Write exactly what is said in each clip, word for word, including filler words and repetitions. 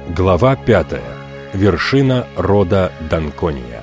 Глава пятая. Вершина рода Данкония.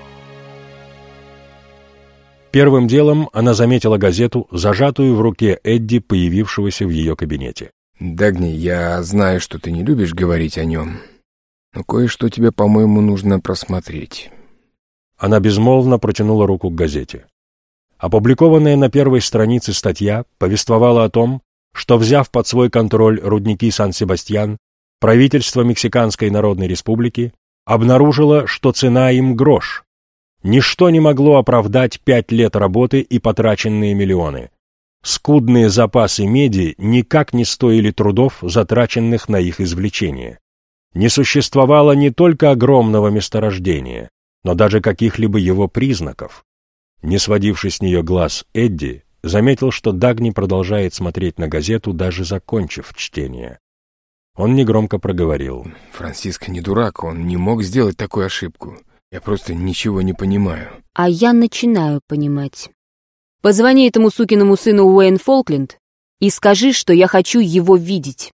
Первым делом она заметила газету, зажатую в руке Эдди, появившегося в ее кабинете. «Дагни, я знаю, что ты не любишь говорить о нем, но кое-что тебе, по-моему, нужно просмотреть». Она безмолвно протянула руку к газете. Опубликованная на первой странице статья повествовала о том, что, взяв под свой контроль рудники Сан-Себастьян, правительство Мексиканской Народной Республики обнаружило, что цена им грош. Ничто не могло оправдать пять лет работы и потраченные миллионы. Скудные запасы меди никак не стоили трудов, затраченных на их извлечение. Не существовало не только огромного месторождения, но даже каких-либо его признаков. Не сводивший с нее глаз Эдди заметил, что Дагни продолжает смотреть на газету, даже закончив чтение. Он негромко проговорил. «Франциско не дурак, он не мог сделать такую ошибку. Я просто ничего не понимаю». А я начинаю понимать. Позвони этому сукиному сыну Уэйн Фолкленд и скажи, что я хочу его видеть.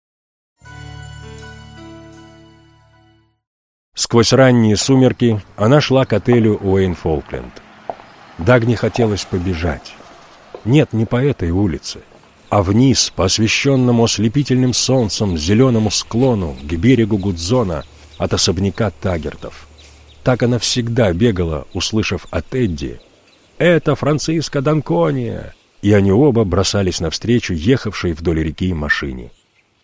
Сквозь ранние сумерки она шла к отелю Уэйн Фолкленд. Дагни хотелось побежать. Нет, не по этой улице, а вниз, по освещенному ослепительным солнцем зеленому склону к берегу Гудзона от особняка Таггертов. Так она всегда бегала, услышав от Эдди: «Это Франциско Данкония!» И они оба бросались навстречу ехавшей вдоль реки машине.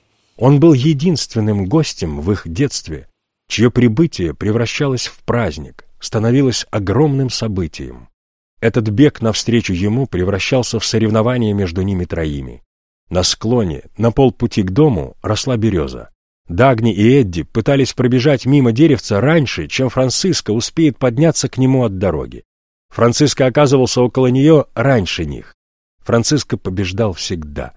Он был единственным гостем в их детстве, чье прибытие превращалось в праздник, становилось огромным событием. Этот бег навстречу ему превращался в соревнование между ними троими. На склоне, на полпути к дому, росла береза. Дагни и Эдди пытались пробежать мимо деревца раньше, чем Франциско успеет подняться к нему от дороги. Франциско оказывался около нее раньше них. Франциско побеждал всегда,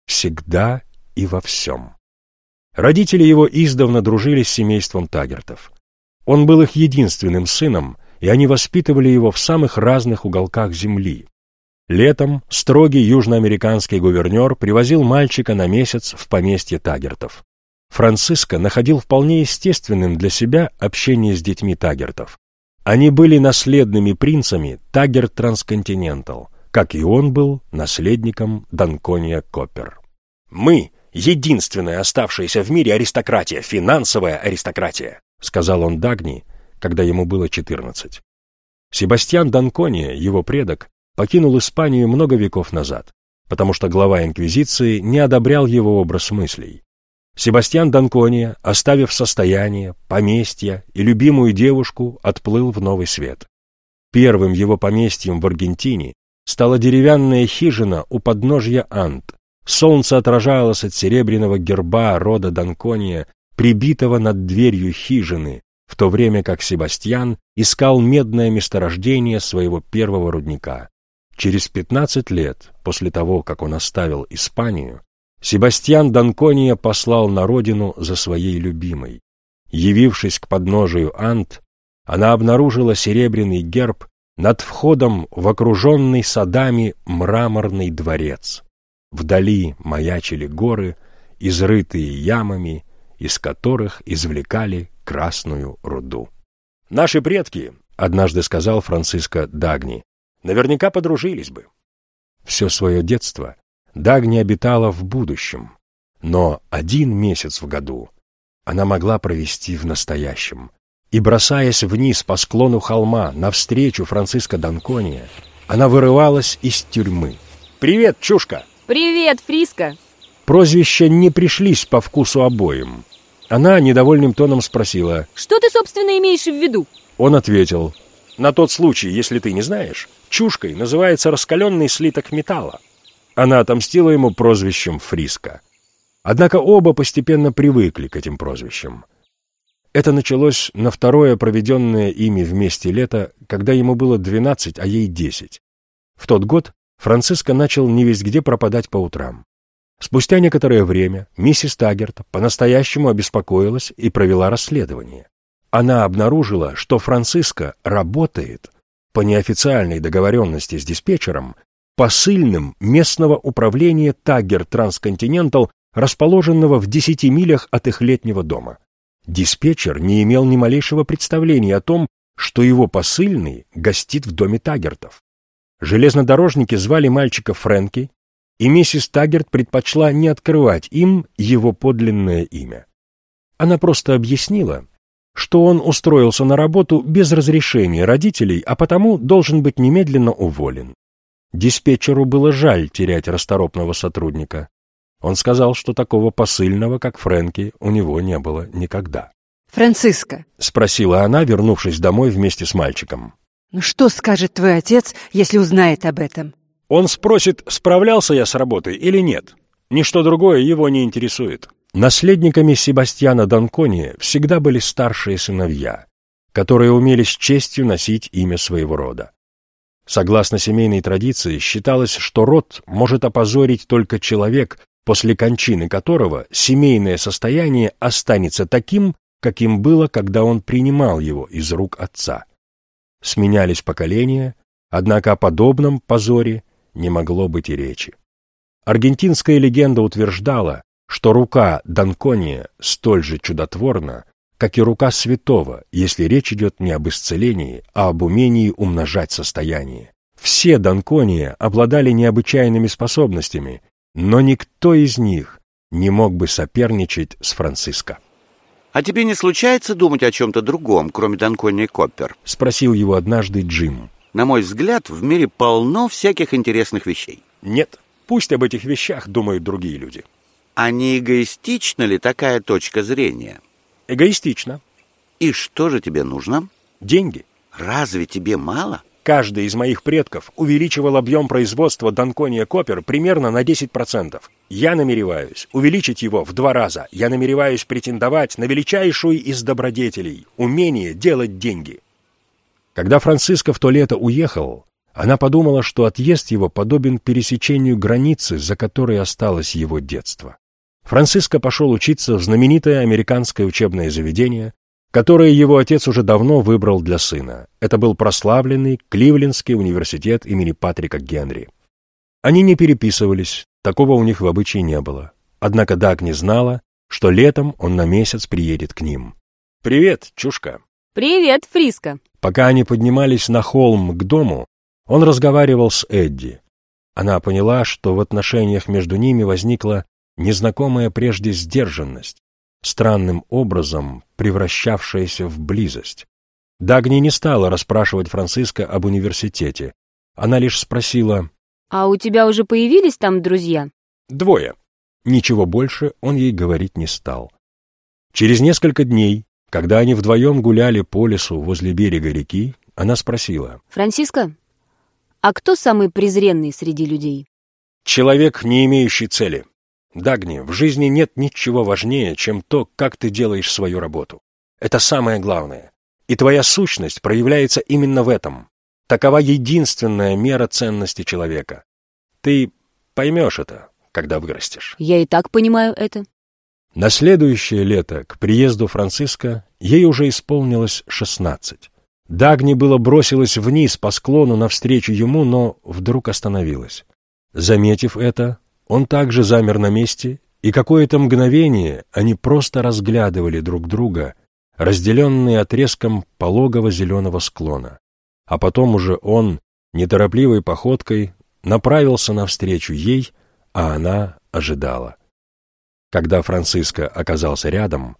всегда и во всем. Родители его издавна дружили с семейством Таггертов. Он был их единственным сыном, и они воспитывали его в самых разных уголках земли. Летом строгий южноамериканский гувернер привозил мальчика на месяц в поместье Таггертов. Франциско находил вполне естественным для себя общение с детьми Таггертов. Они были наследными принцами Таггерт Трансконтинентал, как и он был наследником Данкония Коппер. «Мы — единственная оставшаяся в мире аристократия, финансовая аристократия», — сказал он Дагни, когда ему было четырнадцать. Себастьян Данкония, его предок, покинул Испанию много веков назад, потому что глава Инквизиции не одобрял его образ мыслей. Себастьян Данкония, оставив состояние, поместье и любимую девушку, отплыл в новый свет. Первым его поместьем в Аргентине стала деревянная хижина у подножья Анд. Солнце отражалось от серебряного герба рода Данкония, прибитого над дверью хижины, в то время как Себастьян искал медное месторождение своего первого рудника. Через пятнадцать лет после того, как он оставил Испанию, Себастьян Данкония послал на родину за своей любимой. Явившись к подножию Анд, она обнаружила серебряный герб над входом в окруженный садами мраморный дворец. Вдали маячили горы, изрытые ямами, из которых извлекали красную руду. «Наши предки, — однажды сказал Франциско Дагни, — наверняка подружились бы». Все свое детство Дагни обитала в будущем, но один месяц в году она могла провести в настоящем. И, бросаясь вниз по склону холма навстречу Франциско Данкония, она вырывалась из тюрьмы. «Привет, чушка!» «Привет, Фриско!» Прозвища не пришлись по вкусу обоим. Она недовольным тоном спросила: «Что ты, собственно, имеешь в виду?» Он ответил: «На тот случай, если ты не знаешь, чушкой называется раскаленный слиток металла». Она отомстила ему прозвищем Фриско. Однако оба постепенно привыкли к этим прозвищам. Это началось на второе проведенное ими вместе лето, когда ему было двенадцать, а ей десять. В тот год Франциско начал невесть где пропадать по утрам. Спустя некоторое время миссис Таггерт по-настоящему обеспокоилась и провела расследование. Она обнаружила, что Франциско работает, по неофициальной договоренности с диспетчером, посыльным местного управления Таггерт Трансконтинентал, расположенного в десяти милях от их летнего дома. Диспетчер не имел ни малейшего представления о том, что его посыльный гостит в доме Таггертов. Железнодорожники звали мальчика Фрэнки, и миссис Таггерт предпочла не открывать им его подлинное имя. Она просто объяснила, что он устроился на работу без разрешения родителей, а потому должен быть немедленно уволен. Диспетчеру было жаль терять расторопного сотрудника. Он сказал, что такого посыльного, как Фрэнки, у него не было никогда. «Франциско», — спросила она, вернувшись домой вместе с мальчиком. «Ну что скажет твой отец, если узнает об этом?» «Он спросит, справлялся я с работой или нет. Ничто другое его не интересует». Наследниками Себастьяна Данкони всегда были старшие сыновья, которые умели с честью носить имя своего рода. Согласно семейной традиции, считалось, что род может опозорить только человек, после кончины которого семейное состояние останется таким, каким было, когда он принимал его из рук отца. Сменялись поколения, однако о подобном позоре не могло быть и речи. Аргентинская легенда утверждала, что рука Данкония столь же чудотворна, как и рука святого, если речь идет не об исцелении, а об умении умножать состояние. Все Данкония обладали необычайными способностями, но никто из них не мог бы соперничать с Франциско. «А тебе не случается думать о чем-то другом, кроме Данкония Коппер?» — спросил его однажды Джим. «На мой взгляд, в мире полно всяких интересных вещей». «Нет, пусть об этих вещах думают другие люди». «А не эгоистична ли такая точка зрения?» «Эгоистично». «И что же тебе нужно?» «Деньги». «Разве тебе мало?» Каждый из моих предков увеличивал объем производства Данкония Коппер примерно на десять процентов. Я намереваюсь увеличить его в два раза. Я намереваюсь претендовать на величайшую из добродетелей — умение делать деньги. Когда Франциско в то лето уехал, она подумала, что отъезд его подобен пересечению границы, за которой осталось его детство. Франциско пошел учиться в знаменитое американское учебное заведение, которое его отец уже давно выбрал для сына. Это был прославленный Кливлендский университет имени Патрика Генри. Они не переписывались, такого у них в обычае не было. Однако Дагни знала, что летом он на месяц приедет к ним. «Привет, чушка!» «Привет, Фриско!» Пока они поднимались на холм к дому, он разговаривал с Эдди. Она поняла, что в отношениях между ними возникла незнакомая прежде сдержанность, странным образом превращавшаяся в близость. Дагни не стала расспрашивать Франциско об университете. Она лишь спросила: «А у тебя уже появились там друзья?» «Двое». Ничего больше он ей говорить не стал. Через несколько дней, когда они вдвоем гуляли по лесу возле берега реки, она спросила: «Франциско, а кто самый презренный среди людей?» «Человек, не имеющий цели. Дагни, в жизни нет ничего важнее, чем то, как ты делаешь свою работу. Это самое главное. И твоя сущность проявляется именно в этом. Такова единственная мера ценности человека. Ты поймешь это, когда вырастешь». «Я и так понимаю это». На следующее лето, к приезду Франциско, ей уже исполнилось шестнадцать. Дагни было бросилась вниз по склону навстречу ему, но вдруг остановилась. Заметив это, он также замер на месте, и какое-то мгновение они просто разглядывали друг друга, разделенные отрезком пологого зеленого склона. А потом уже он, неторопливой походкой, направился навстречу ей, а она ожидала. Когда Франциско оказался рядом,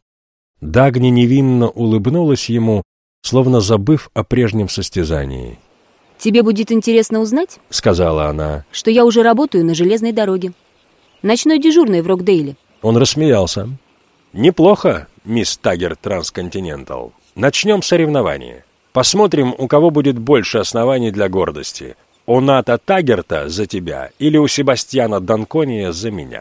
Дагни невинно улыбнулась ему, словно забыв о прежнем состязании. «Тебе будет интересно узнать, — сказала она, — что я уже работаю на железной дороге. Ночной дежурной в Рокдейле». Он рассмеялся. «Неплохо, мисс Таггерт Трансконтинентал. Начнем соревнование. Посмотрим, у кого будет больше оснований для гордости. У Ната Таггерта за тебя или у Себастьяна Данкония за меня».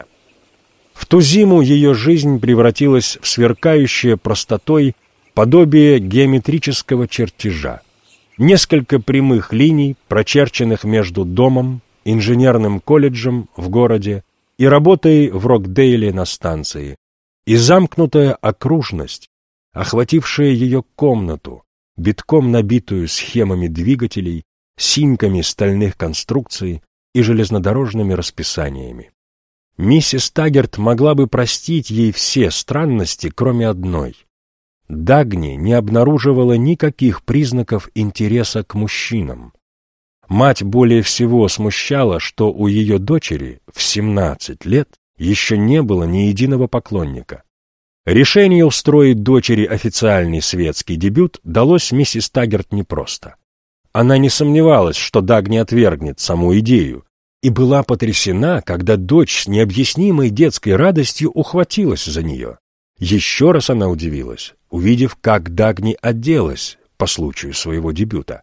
В ту зиму ее жизнь превратилась в сверкающее простотой подобие геометрического чертежа. Несколько прямых линий, прочерченных между домом, инженерным колледжем в городе и работой в Рокдейле на станции, и замкнутая окружность, охватившая ее комнату, битком набитую схемами двигателей, синьками стальных конструкций и железнодорожными расписаниями. Миссис Таггерт могла бы простить ей все странности, кроме одной. Дагни не обнаруживала никаких признаков интереса к мужчинам. Мать более всего смущала, что у ее дочери в семнадцать лет еще не было ни единого поклонника. Решение устроить дочери официальный светский дебют далось миссис Таггерт непросто. Она не сомневалась, что Дагни отвергнет саму идею, и была потрясена, когда дочь с необъяснимой детской радостью ухватилась за нее. Еще раз она удивилась, увидев, как Дагни оделась по случаю своего дебюта.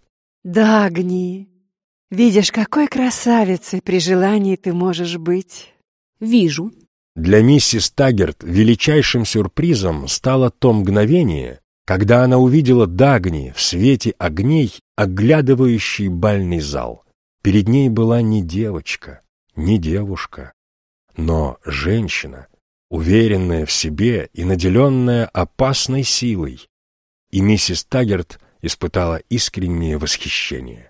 Дагни, видишь, какой красавицей при желании ты можешь быть. Вижу. Для миссис Таггерт величайшим сюрпризом стало то мгновение, когда она увидела Дагни в свете огней, оглядывающей бальный зал. Перед ней была не девочка, не девушка, но женщина, уверенная в себе и наделенная опасной силой. И миссис Таггерт испытала искреннее восхищение.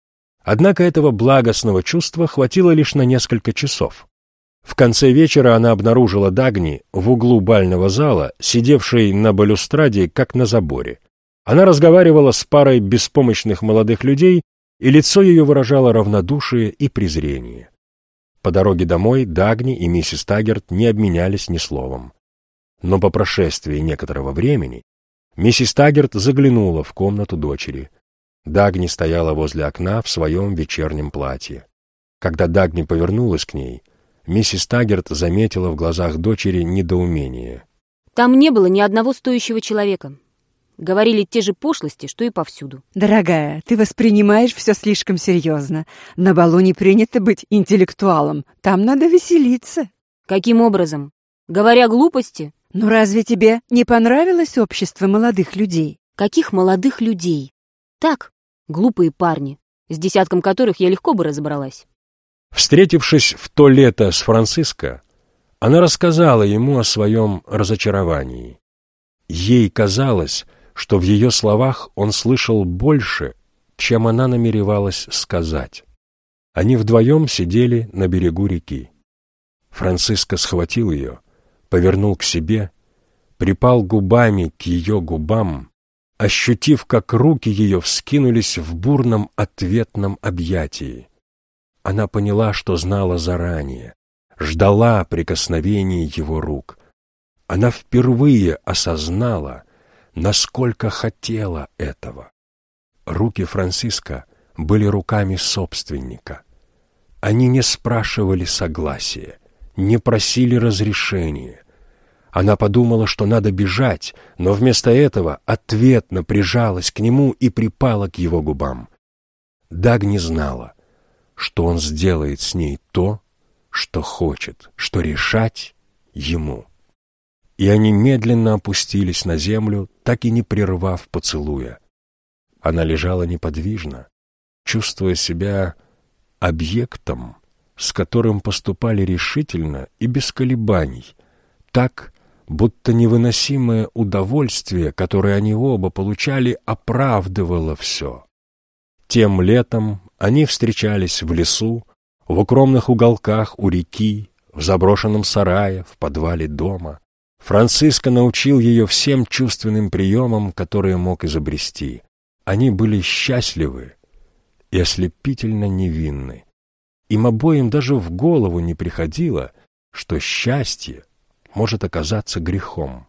Однако этого благостного чувства хватило лишь на несколько часов. В конце вечера она обнаружила Дагни в углу бального зала, сидевшей на балюстраде, как на заборе. Она разговаривала с парой беспомощных молодых людей, и лицо ее выражало равнодушие и презрение. По дороге домой Дагни и миссис Таггерт не обменялись ни словом. Но по прошествии некоторого времени миссис Таггерт заглянула в комнату дочери. Дагни стояла возле окна в своем вечернем платье. Когда Дагни повернулась к ней, миссис Таггерт заметила в глазах дочери недоумение. Там не было ни одного стоящего человека. Говорили те же пошлости, что и повсюду. Дорогая, ты воспринимаешь все слишком серьезно. На балу не принято быть интеллектуалом. Там надо веселиться. Каким образом? Говоря глупости? Ну разве тебе не понравилось общество молодых людей? Каких молодых людей? Так, глупые парни, с десятком которых я легко бы разобралась. Встретившись в то лето с Франциско, она рассказала ему о своем разочаровании. Ей казалось, что в ее словах он слышал больше, чем она намеревалась сказать. Они вдвоем сидели на берегу реки. Франциско схватил ее, повернул к себе, припал губами к ее губам, ощутив, как руки ее вскинулись в бурном ответном объятии. Она поняла, что знала заранее, ждала прикосновений его рук. Она впервые осознала, насколько хотела этого. Руки Франциско были руками собственника. Они не спрашивали согласия, не просили разрешения. Она подумала, что надо бежать, но вместо этого ответно прижалась к нему и припала к его губам. Дагни знала, что он сделает с ней то, что хочет, что решать ему. И они медленно опустились на землю, так и не прервав поцелуя. Она лежала неподвижно, чувствуя себя объектом, с которым поступали решительно и без колебаний, так, будто невыносимое удовольствие, которое они оба получали, оправдывало все. Тем летом они встречались в лесу, в укромных уголках у реки, в заброшенном сарае, в подвале дома. Франциско научил ее всем чувственным приемам, которые мог изобрести. Они были счастливы и ослепительно невинны. Им обоим даже в голову не приходило, что счастье может оказаться грехом.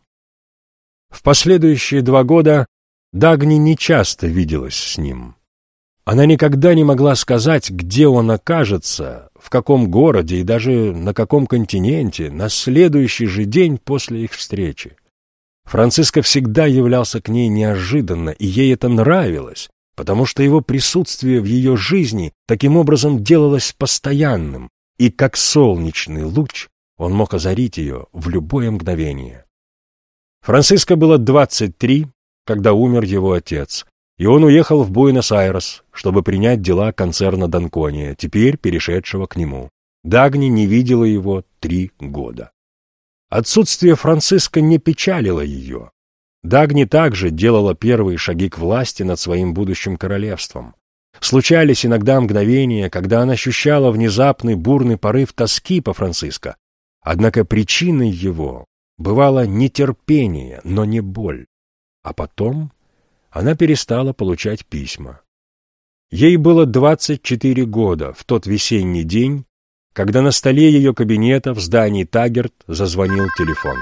В последующие два года Дагни нечасто виделась с ним. Она никогда не могла сказать, где он окажется, в каком городе и даже на каком континенте на следующий же день после их встречи. Франциско всегда являлся к ней неожиданно, и ей это нравилось, потому что его присутствие в ее жизни таким образом делалось постоянным, и как солнечный луч он мог озарить ее в любое мгновение. Франциско было двадцать три, когда умер его отец, и он уехал в Буэнос-Айрес, чтобы принять дела концерна Данкония, теперь перешедшего к нему. Дагни не видела его три года. Отсутствие Франциско не печалило ее. Дагни также делала первые шаги к власти над своим будущим королевством. Случались иногда мгновения, когда она ощущала внезапный бурный порыв тоски по Франциско, однако причиной его бывало нетерпение, но не боль. А потом она перестала получать письма. Ей было двадцать четыре года в тот весенний день, когда на столе ее кабинета в здании Таггерт зазвонил телефон.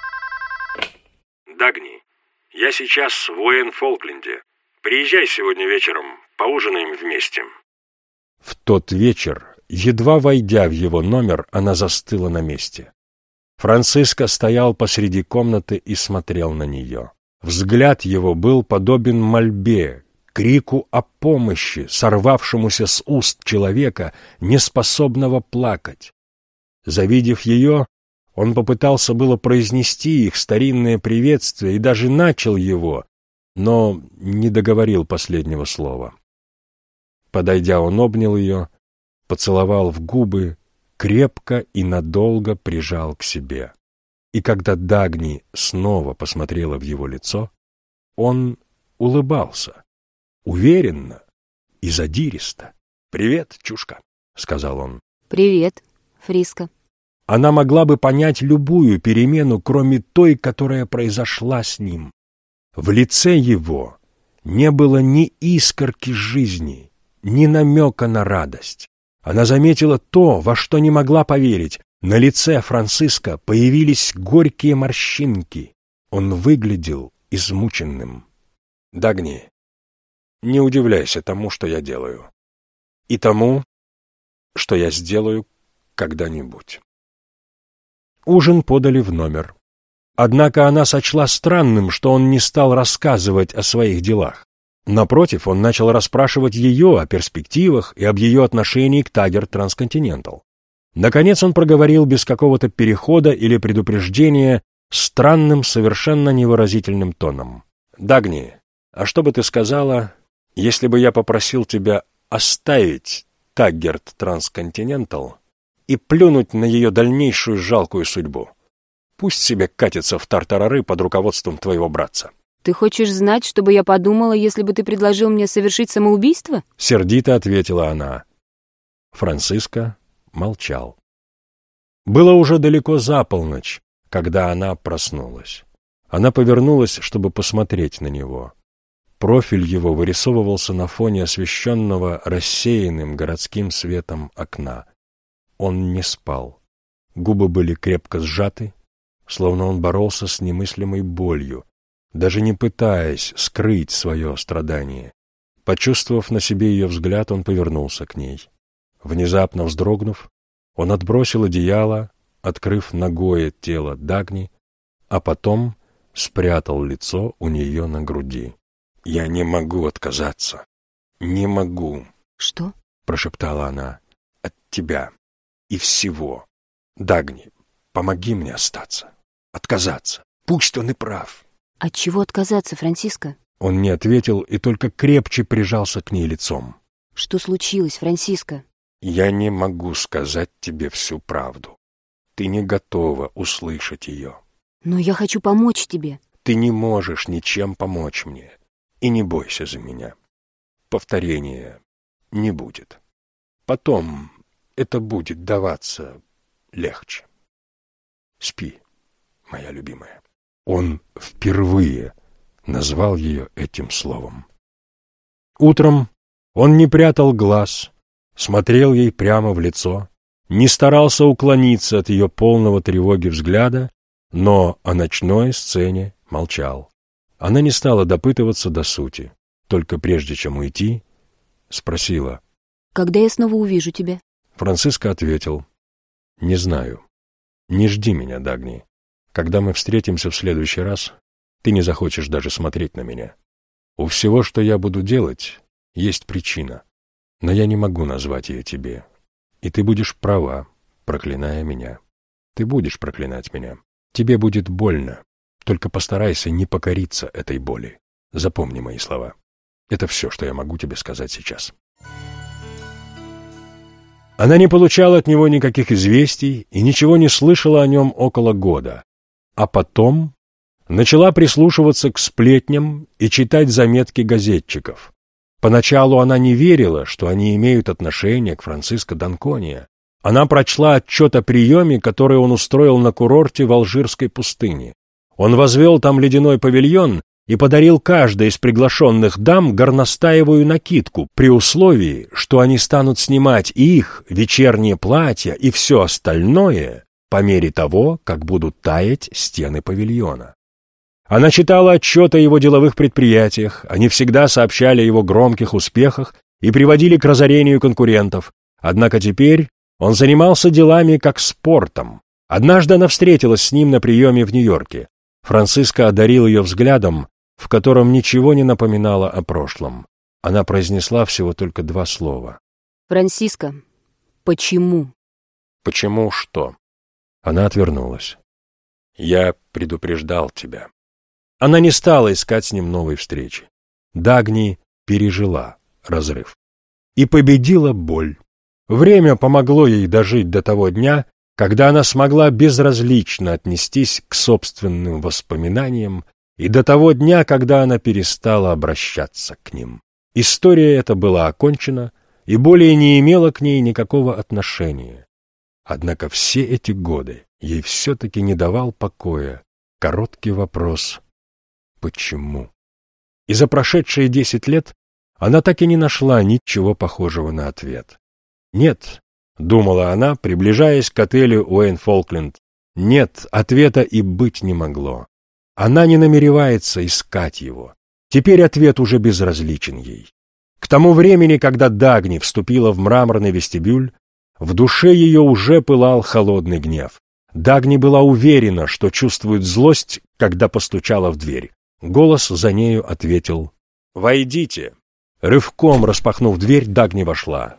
«Дагни, я сейчас в Уэйн-Фолкленде. Приезжай сегодня вечером, поужинаем вместе». В тот вечер, едва войдя в его номер, она застыла на месте. Франциско стоял посреди комнаты и смотрел на нее. Взгляд его был подобен мольбе, крику о помощи, сорвавшемуся с уст человека, неспособного плакать. Завидев ее, он попытался было произнести их старинное приветствие и даже начал его, но не договорил последнего слова. Подойдя, он обнял ее, поцеловал в губы, крепко и надолго прижал к себе. И когда Дагни снова посмотрела в его лицо, он улыбался, уверенно и задиристо. «Привет, чушка», — сказал он. «Привет, Фриско». Она могла бы понять любую перемену, кроме той, которая произошла с ним. В лице его не было ни искорки жизни, ни намека на радость. Она заметила то, во что не могла поверить. На лице Франциско появились горькие морщинки. Он выглядел измученным. «Дагни, не удивляйся тому, что я делаю, и тому, что я сделаю когда-нибудь». Ужин подали в номер. Однако она сочла странным, что он не стал рассказывать о своих делах. Напротив, он начал расспрашивать ее о перспективах и об ее отношении к Таггерт Трансконтинентал. Наконец он проговорил без какого-то перехода или предупреждения странным, совершенно невыразительным тоном. «Дагни, а что бы ты сказала, если бы я попросил тебя оставить Таггерт Трансконтинентал и плюнуть на ее дальнейшую жалкую судьбу? Пусть себе катится в тартарары под руководством твоего братца». «Ты хочешь знать, чтобы я подумала, если бы ты предложил мне совершить самоубийство?» Сердито ответила она. Франциско молчал. Было уже далеко за полночь, когда она проснулась. Она повернулась, чтобы посмотреть на него. Профиль его вырисовывался на фоне освещенного рассеянным городским светом окна. Он не спал. Губы были крепко сжаты, словно он боролся с немыслимой болью, даже не пытаясь скрыть свое страдание. Почувствовав на себе ее взгляд, он повернулся к ней. Внезапно вздрогнув, он отбросил одеяло, открыв ногое тело Дагни, а потом спрятал лицо у нее на груди. «Я не могу отказаться. Не могу». «Что?» — прошептала она. «От тебя и всего. Дагни, помоги мне остаться. Отказаться. Пусть он и прав». «От чего отказаться, Франциско?» Он не ответил и только крепче прижался к ней лицом. «Что случилось, Франциско?» «Я не могу сказать тебе всю правду. Ты не готова услышать ее». «Но я хочу помочь тебе». «Ты не можешь ничем помочь мне. И не бойся за меня. Повторения не будет. Потом это будет даваться легче. Спи, моя любимая». Он впервые назвал ее этим словом. Утром он не прятал глаз, смотрел ей прямо в лицо, не старался уклониться от ее полного тревоги взгляда, но о ночной сцене молчал. Она не стала допытываться до сути, только прежде чем уйти, спросила: «Когда я снова увижу тебя?» Франциско ответил: «Не знаю. Не жди меня, Дагни. Когда мы встретимся в следующий раз, ты не захочешь даже смотреть на меня. У всего, что я буду делать, есть причина, но я не могу назвать ее тебе. И ты будешь права, проклиная меня. Ты будешь проклинать меня. Тебе будет больно. Только постарайся не покориться этой боли. Запомни мои слова. Это все, что я могу тебе сказать сейчас». Она не получала от него никаких известий и ничего не слышала о нем около года. А потом начала прислушиваться к сплетням и читать заметки газетчиков. Поначалу она не верила, что они имеют отношение к Франциско Данкония. Она прочла отчет о приеме, который он устроил на курорте в Алжирской пустыне. Он возвел там ледяной павильон и подарил каждой из приглашенных дам горностаевую накидку при условии, что они станут снимать их вечерние платья и все остальное по мере того, как будут таять стены павильона. Она читала отчеты о его деловых предприятиях, они всегда сообщали о его громких успехах и приводили к разорению конкурентов, однако теперь он занимался делами как спортом. Однажды она встретилась с ним на приеме в Нью-Йорке. Франциска одарил ее взглядом, в котором ничего не напоминало о прошлом. Она произнесла всего только два слова. «Франсиско, почему?» «Почему что?» Она отвернулась. «Я предупреждал тебя». Она не стала искать с ним новой встречи. Дагни пережила разрыв. И победила боль. Время помогло ей дожить до того дня, когда она смогла безразлично отнестись к собственным воспоминаниям, и до того дня, когда она перестала обращаться к ним. История эта была окончена и более не имела к ней никакого отношения. Однако все эти годы ей все-таки не давал покоя короткий вопрос «Почему?». И за прошедшие десять лет она так и не нашла ничего похожего на ответ. «Нет», — думала она, приближаясь к отелю Уэйн Фолкленд, «нет, ответа и быть не могло. Она не намеревается искать его. Теперь ответ уже безразличен ей». К тому времени, когда Дагни вступила в мраморный вестибюль, в душе ее уже пылал холодный гнев. Дагни была уверена, что чувствует злость, когда постучала в дверь. Голос за нею ответил «Войдите». Рывком распахнув дверь, Дагни вошла.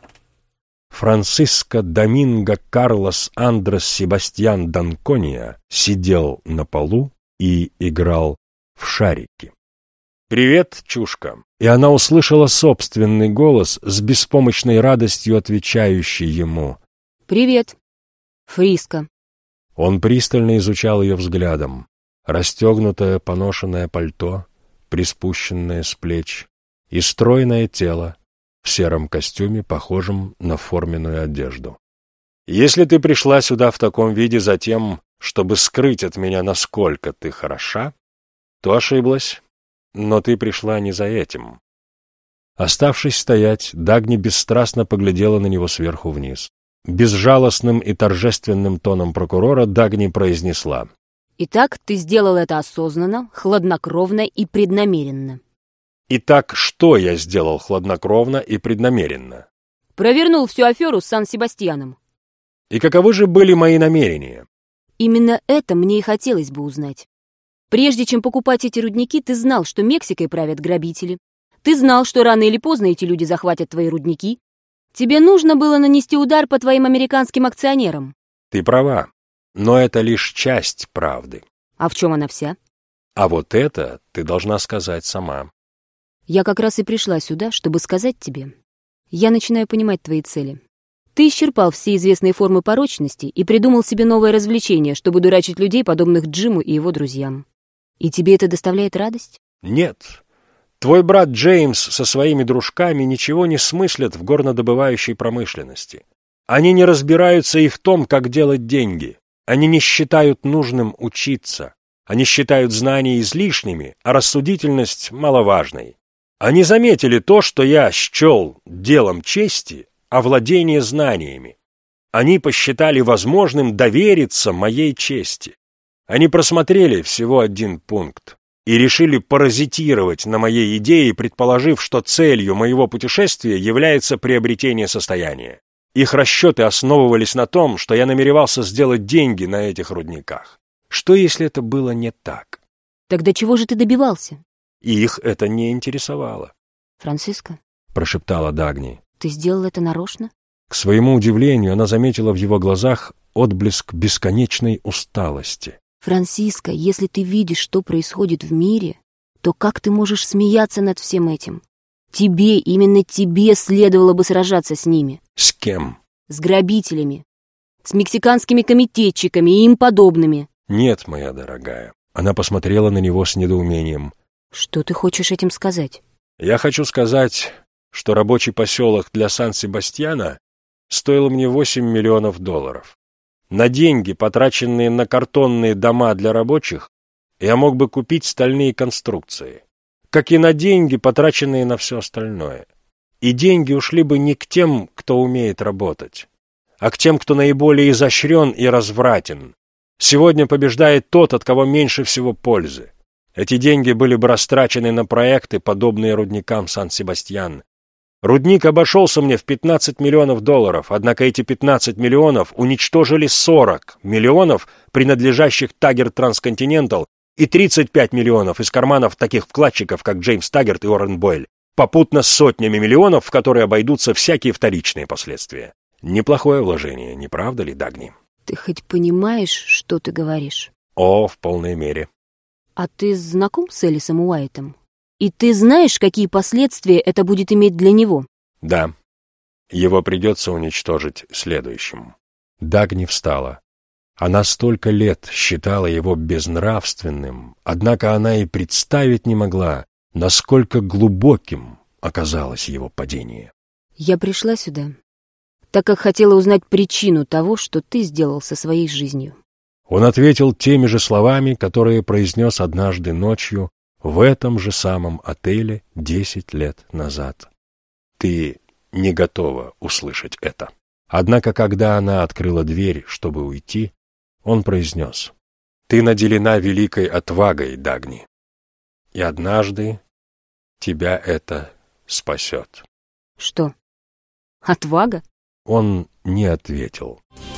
Франциско Доминго Карлос Андрес Себастьян Данкония сидел на полу и играл в шарики. «Привет, чушка!» И она услышала собственный голос с беспомощной радостью, отвечающий ему. «Привет, Фриско». Он пристально изучал ее взглядом. Расстегнутое поношенное пальто, приспущенное с плеч, и стройное тело в сером костюме, похожем на форменную одежду. «Если ты пришла сюда в таком виде за тем, чтобы скрыть от меня, насколько ты хороша, то ошиблась, но ты пришла не за этим». Оставшись стоять, Дагни бесстрастно поглядела на него сверху вниз. Безжалостным и торжественным тоном прокурора Дагни произнесла: «Итак, ты сделал это осознанно, хладнокровно и преднамеренно». «Итак, что я сделал хладнокровно и преднамеренно?» «Провернул всю аферу с Сан-Себастьяном». «И каковы же были мои намерения?» «Именно это мне и хотелось бы узнать. Прежде чем покупать эти рудники, ты знал, что Мексикой правят грабители. Ты знал, что рано или поздно эти люди захватят твои рудники. Тебе нужно было нанести удар по твоим американским акционерам». «Ты права, но это лишь часть правды». «А в чем она вся?» «А вот это ты должна сказать сама». «Я как раз и пришла сюда, чтобы сказать тебе. Я начинаю понимать твои цели. Ты исчерпал все известные формы порочности и придумал себе новое развлечение, чтобы дурачить людей, подобных Джиму и его друзьям. И тебе это доставляет радость?» «Нет. Твой брат Джеймс со своими дружками ничего не смыслят в горнодобывающей промышленности. Они не разбираются и в том, как делать деньги. Они не считают нужным учиться. Они считают знания излишними, а рассудительность маловажной. Они заметили то, что я счел делом чести, овладение знаниями. Они посчитали возможным довериться моей чести. Они просмотрели всего один пункт и решили паразитировать на моей идее, предположив, что целью моего путешествия является приобретение состояния. Их расчеты основывались на том, что я намеревался сделать деньги на этих рудниках. Что, если это было не так? Тогда чего же ты добивался?» Их это не интересовало. «Франциско», — прошептала Дагни. «ты сделал это нарочно?» К своему удивлению, она заметила в его глазах отблеск бесконечной усталости. «Франциско, если ты видишь, что происходит в мире, то как ты можешь смеяться над всем этим? Тебе, именно тебе следовало бы сражаться с ними». «С кем?» «С грабителями, с мексиканскими комитетчиками и им подобными». «Нет, моя дорогая». Она посмотрела на него с недоумением. «Что ты хочешь этим сказать?» «Я хочу сказать, что рабочий поселок для Сан-Себастьяна стоил мне восемь миллионов долларов. На деньги, потраченные на картонные дома для рабочих, я мог бы купить стальные конструкции, как и на деньги, потраченные на все остальное. И деньги ушли бы не к тем, кто умеет работать, а к тем, кто наиболее изощрен и развратен. Сегодня побеждает тот, от кого меньше всего пользы. Эти деньги были бы растрачены на проекты, подобные рудникам Сан-Себастьян. Рудник обошелся мне в пятнадцать миллионов долларов, однако эти пятнадцать миллионов уничтожили сорок миллионов, принадлежащих Таггерт Трансконтинентал, и тридцать пять миллионов из карманов таких вкладчиков, как Джеймс Таггерт и Уоррен Бойль, попутно с сотнями миллионов, в которые обойдутся всякие вторичные последствия. Неплохое вложение, не правда ли, Дагни? Ты хоть понимаешь, что ты говоришь? О, в полной мере. А ты знаком с Элисом Уайтом? И ты знаешь, какие последствия это будет иметь для него? Да. Его придется уничтожить следующим. Дагни встала. Она столько лет считала его безнравственным, однако она и представить не могла, насколько глубоким оказалось его падение. Я пришла сюда, так как хотела узнать причину того, что ты сделал со своей жизнью. Он ответил теми же словами, которые произнес однажды ночью в этом же самом отеле десять лет назад. Ты не готова услышать это. Однако, когда она открыла дверь, чтобы уйти, он произнес: «Ты наделена великой отвагой, Дагни, и однажды тебя это спасет». Что, отвага? Он не ответил.